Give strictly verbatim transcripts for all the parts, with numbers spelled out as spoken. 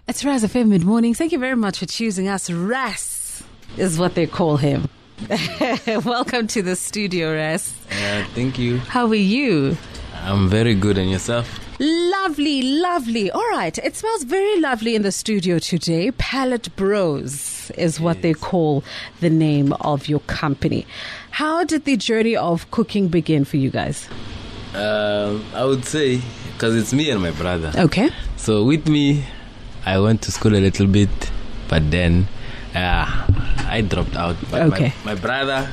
It's Raz F M Mid Morning. Thank you very much for choosing us. Raz is what they call him. Welcome to the studio, Raz. Uh, thank you. How are you? I'm very good. And yourself? Lovely, lovely. All right. It smells very lovely in the studio today. Palette Bros is what yes. they call the name of your company. How did the journey of cooking begin for you guys? Uh, I would say, because it's me and my brother. Okay. So with me, I went to school a little bit, but then uh, I dropped out. But okay. My, my brother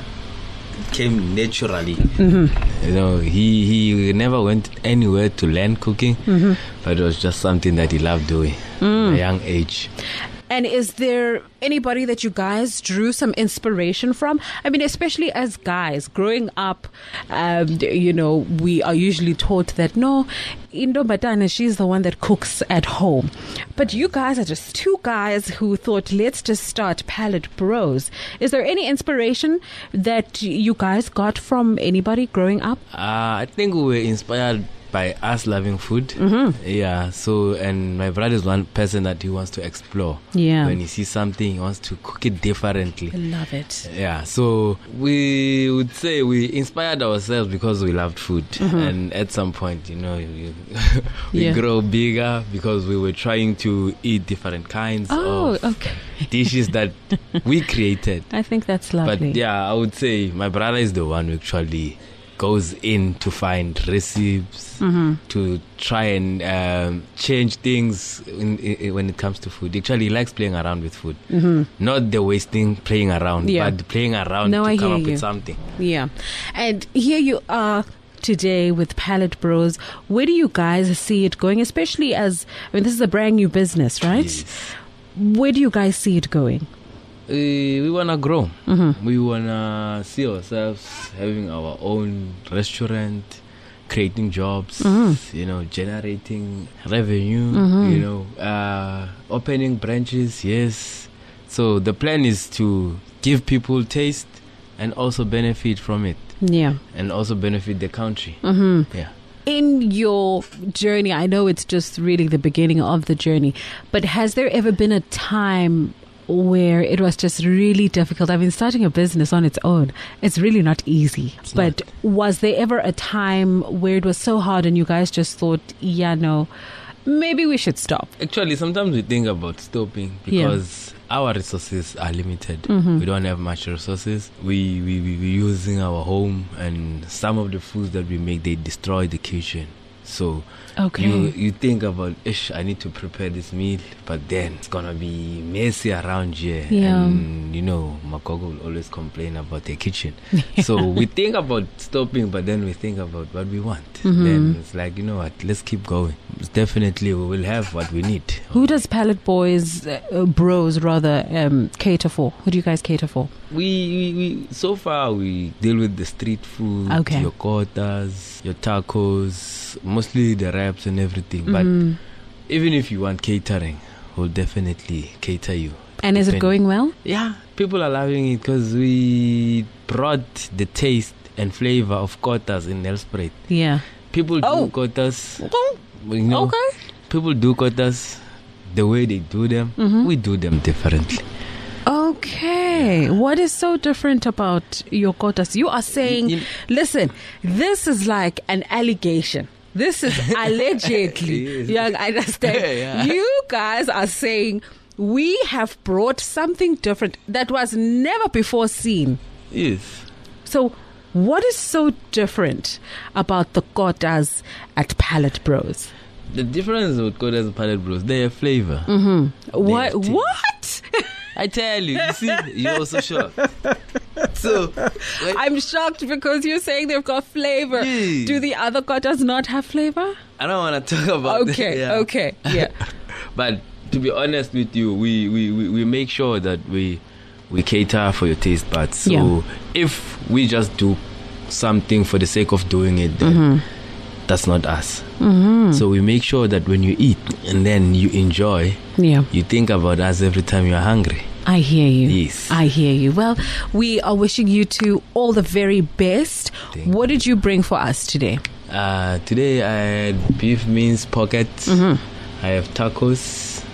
came naturally. Mm-hmm. You know, he, he never went anywhere to learn cooking, mm-hmm. but it was just something that he loved doing mm. at a young age. And is there anybody that you guys drew some inspiration from? I mean, especially as guys growing up, um, you know, we are usually taught that, no, Indo Batana, she's the one that cooks at home. But you guys are just two guys who thought, let's just start Palette Bros. Is there any inspiration that you guys got from anybody growing up? Uh, I think we were inspired by us loving food. Mm-hmm. Yeah, so, and my brother is one person that he wants to explore. Yeah. When he sees something, he wants to cook it differently. I love it. Yeah, so we would say we inspired ourselves because we loved food. Mm-hmm. And at some point, you know, we, we yeah. grow bigger because we were trying to eat different kinds oh, of okay. dishes that we created. I think that's lovely. But yeah, I would say my brother is the one who actually goes in to find recipes, mm-hmm. to try and um, change things in, in, when it comes to food. Actually, he likes playing around with food. Mm-hmm. Not the wasting playing around, yeah. but playing around no, to I come hear up you. with something. Yeah. And here you are today with Palette Bros. Where do you guys see it going? Especially as, I mean, this is a brand new business, right? Yes. Where do you guys see it going? Uh, we want to grow. Mm-hmm. We want to see ourselves having our own restaurant, creating jobs, mm-hmm. you know, generating revenue, mm-hmm. you know, uh, opening branches, yes. So the plan is to give people taste and also benefit from it. Yeah. And also benefit the country. Mm-hmm. Yeah. In your journey, I know it's just really the beginning of the journey, but has there ever been a time where it was just really difficult? I mean, starting a business on its own, it's really not easy. It's but not. Was there ever a time where it was so hard and you guys just thought, yeah, no, maybe we should stop? Actually, sometimes we think about stopping because yeah. our resources are limited. Mm-hmm. We don't have much resources. We, we, we, we're using our home, and some of the foods that we make, they destroy the kitchen. So okay. you you think about, ish, I need to prepare this meal, but then it's gonna be messy around here. Yeah. And you know, Makogo will always complain about the kitchen. So we think about stopping, but then we think about what we want. Mm-hmm. Then it's like, you know what, let's keep going. Definitely we will have what we need. Who does Palette Boys, uh, Bros rather, um, cater for? Who do you guys cater for? We, we, we so far we deal with the street food, okay. your kotas, your tacos, mostly the wraps and everything. Mm-hmm. But even if you want catering, we'll definitely cater you. And is it going well? Yeah, people are loving it because we brought the taste and flavor of kotas in Nelspruit. Yeah. People oh. do kotas. Okay. You know, okay. People do kotas the way they do them. Mm-hmm. We do them differently. Okay. What is so different about your kotas? You are saying, you, listen, this is like an allegation. This is allegedly. You understand? Yeah. You guys are saying we have brought something different that was never before seen. Yes. So what is so different about the kotas at Palette Bros? The difference with kotas and Palette Bros, they have flavor. Mm-hmm. What? What? I tell you, you see, you're also shocked. So, when, I'm shocked because you're saying they've got flavor. Yeah. Do the other kotas not have flavor? I don't want to talk about Okay, that. Yeah. okay, yeah. But to be honest with you, we, we, we, we make sure that we we cater for your taste buds. So yeah. if we just do something for the sake of doing it, then mm-hmm. that's not us. Mm-hmm. So we make sure that when you eat and then you enjoy, yeah. you think about us every time you're hungry. I hear you. Yes. I hear you. Well, we are wishing you two all the very best. Thank what did you bring for us today? Uh, today I had beef mince pocket. Mm-hmm. I have tacos.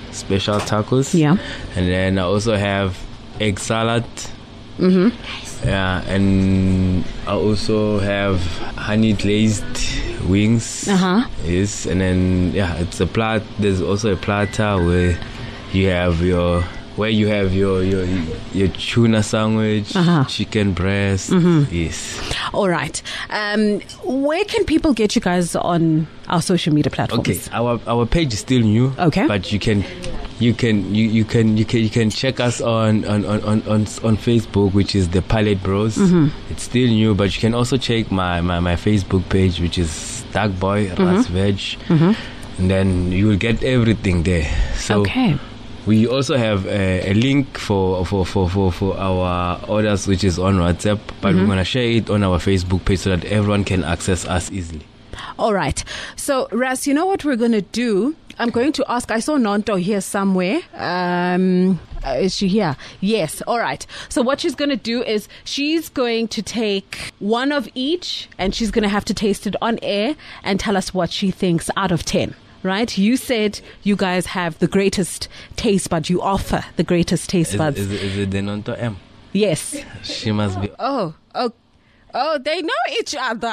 special tacos. Yeah. And then I also have egg salad. Mm-hmm. Yeah, and I also have honey glazed wings. Uh-huh. Yes, and then yeah, it's a plat. There's also a platter where you have your where you have your your your tuna sandwich, Uh-huh. chicken breast. Mm-hmm. Yes. All right. Um, where can people get you guys on our social media platforms? Okay, our our page is still new. Okay. But you can you can you, you can you can you can check us on on, on, on, on on Facebook, which is the Palette Bros. Mm-hmm. It's still new, but you can also check my, my, my Facebook page, which is Dark Boy Mm-hmm. Ras Veg. Mm-hmm. And then you will get everything there. So Okay. we also have a, a link for, for, for, for, for our orders, which is on WhatsApp, but Mm-hmm. we're gonna share it on our Facebook page so that everyone can access us easily. All right. So, Ras, you know what we're going to do? I'm going to ask. I saw Nonto here somewhere. Um, uh, is she here? Yes. All right. So, what she's going to do is she's going to take one of each and she's going to have to taste it on air and tell us what she thinks out of ten. Right? You said you guys have the greatest taste buds. You offer the greatest taste Is, buds. is, it- is it the Nonto M? Yes. She must be. Oh, oh, oh, they know each other.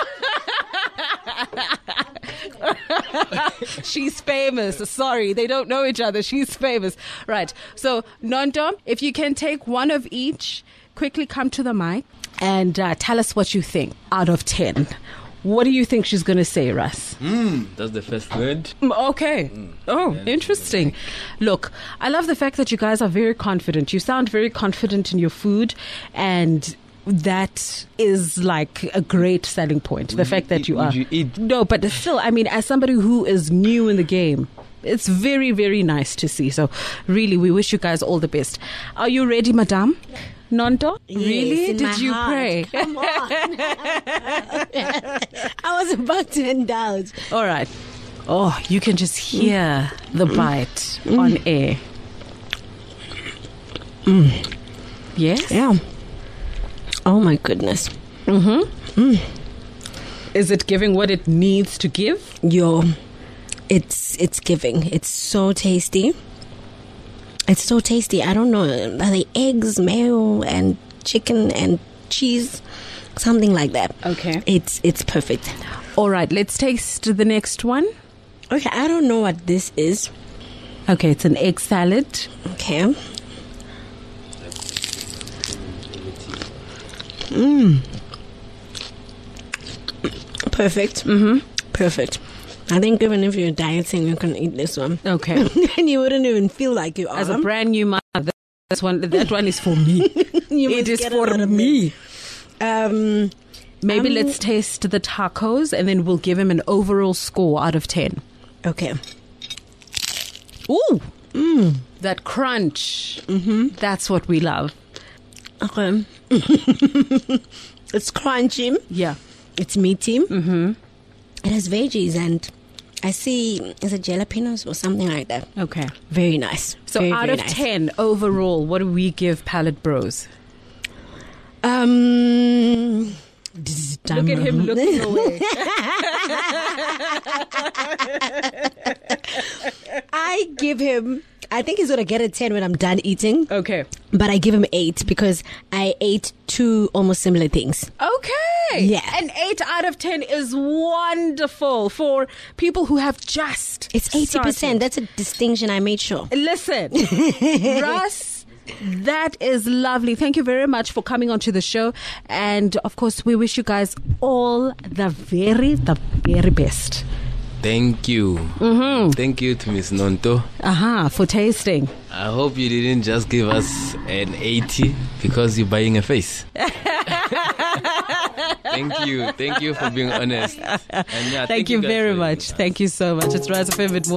She's famous. Sorry, they don't know each other. She's famous. Right. So, Nonto, if you can take one of each, quickly come to the mic and uh, tell us what you think out of ten. What do you think she's going to say, Russ? Mm, that's the first word. Mm, Okay. Oh, interesting. Look, I love the fact that you guys are very confident. You sound very confident in your food, and that is like a great selling point. The Would fact you that eat- you would are. you eat? No, but still, I mean, as somebody who is new in the game, it's very, very nice to see. So, really, we wish you guys all the best. Are you ready, madame? Nonto? Yes, Really? in Did my you heart. pray? Come on. I was about to indulge. All right. Oh, you can just hear the bite on air. Yes? Yeah. Oh my goodness. Is it giving what it needs to give? Yo, it's it's giving. It's so tasty. It's so tasty. I don't know. Are they eggs, mayo, and chicken and cheese? Something like that. Okay. It's it's perfect. All right, let's taste the next one. Okay, I don't know what this is. Okay, it's an egg salad. Okay. Mmm. Perfect. Mm-hmm. Perfect. I think even if you're dieting, you can eat this one. Okay. And you wouldn't even feel like you are. As a brand new mother, this one, that one is for me. You It must is get a for lot of me. it. Um, Maybe Um, let's taste the tacos and then we'll give him an overall score out of ten. okay. Ooh. Mm. That crunch. Mm-hmm. That's what we love. Okay. It's crunchy. Yeah. It's meaty. Mm-hmm. It has veggies and I see, is it jalapenos or something like that? Okay. Very nice. So very, out very of nice. ten overall, what do we give Palette Bros? Um, Look at him looking away. I give him, I think he's going to get a ten when I'm done eating. Okay. But I give him eight because I ate two almost similar things. Okay. Yeah. An eight out of ten is wonderful for people who have just It's eighty percent. started. That's a distinction I made sure. Listen, Russ, that is lovely. Thank you very much for coming onto the show. And of course, we wish you guys all the very, the very best. Thank you. Mm-hmm. Thank you to Miss Nonto. Aha, for tasting. I hope you didn't just give us an eighty because you're buying a face. Thank you. Thank you for being honest. And yeah, Thank, you guys very for- much. Thank you so much. It's Rise of Favorite.